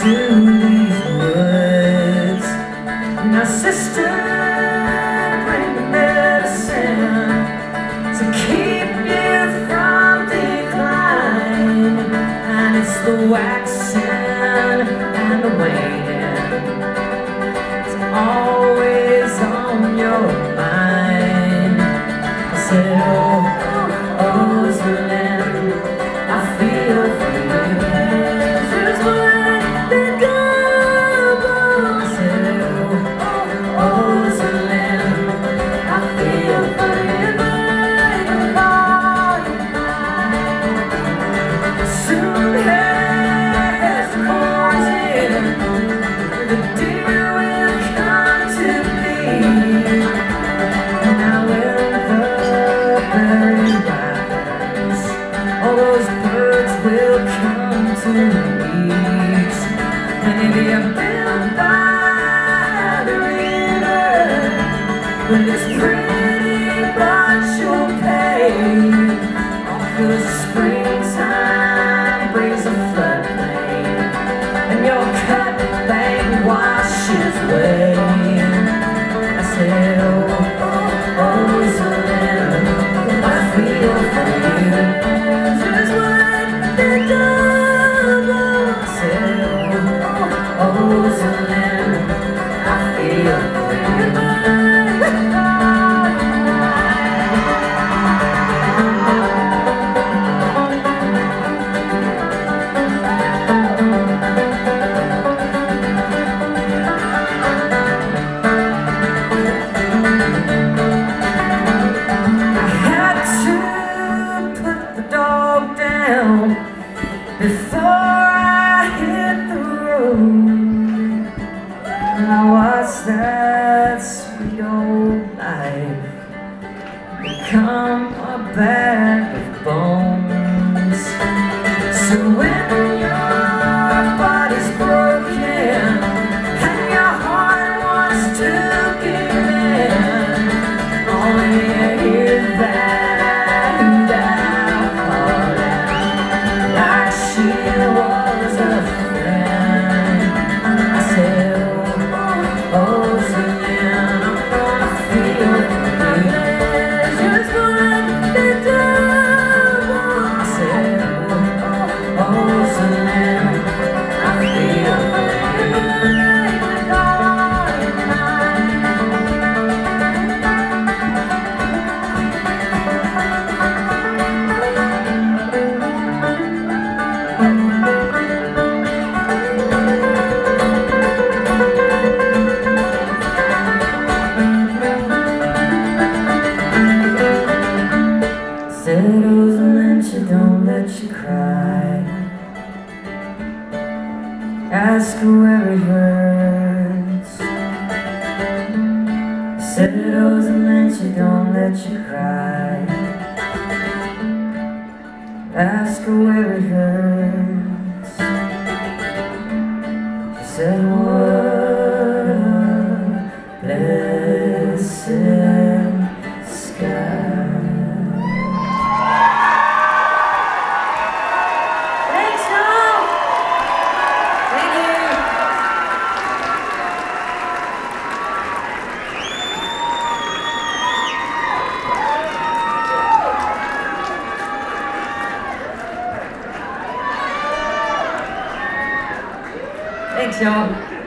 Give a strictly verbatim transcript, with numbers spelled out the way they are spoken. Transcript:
these woods. Now sister, bring the medicine to keep you from decline. And it's the waxing and the waning, it's always on your mind. I said, oh, oh, Rosalind, I feel for you. Just let it go. I said, oh, oh, Rosalind, I feel for you. Soon as the morning, the deer will come to me. Now when the berry ripens, all those birds will come to eat. And if you're built by the river, with this pretty bunch you'll pay. All 'cause springtime brings a floodplain, and your cut bank washes away. I said, oh, oh, Rosalind, I feel for you. Just what the double. I said, oh, oh, Rosalind, I feel for you. Before I hit the road, and I watched that sweet old life become a bag of bones. So when your body's broken and your heart wants to give in, only you hear that. She was a friend. I said, oh, Rosalind, I'm gonna feel for you. Just what they do. I said, oh, Rosalind, I feel for Said, Rosalind, you don't let you cry. Ask her where it hurts. Said, Rosalind, you don't let you cry. Ask her where it hurts. She said, what a blessed sky. Thanks, y'all.